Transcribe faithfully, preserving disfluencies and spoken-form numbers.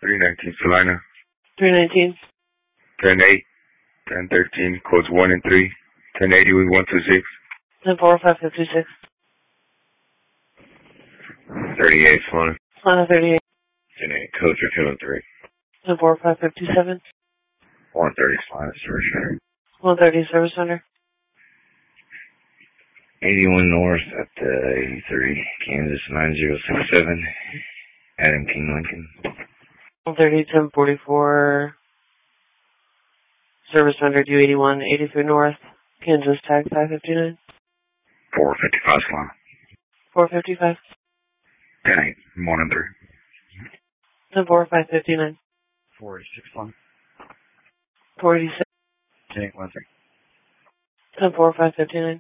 three nineteen Salina. three nineteen. ten eight. ten thirteen, codes one and three. ten eighty with one two six. ten four five fifty-six. thirty-eight, Salina. Salina thirty-eight. ten eight, codes are two and three. ten four five fifty-seven. one thirty, Salina, service center. one thirty, service center. eighty-one North at uh, eighty-three, Kansas nine zero six seven. Adam King Lincoln. one thirty, ten forty-four. Service center, U eighty-one, eighty-three North, Kansas tag five fifty-nine. four fifty-five, Salina. four fifty-five. ten eight, one and three. ten four five fifty-nine. four eighty-six, Salina. four eighty-six. ten eight, one three. ten four five fifty-nine.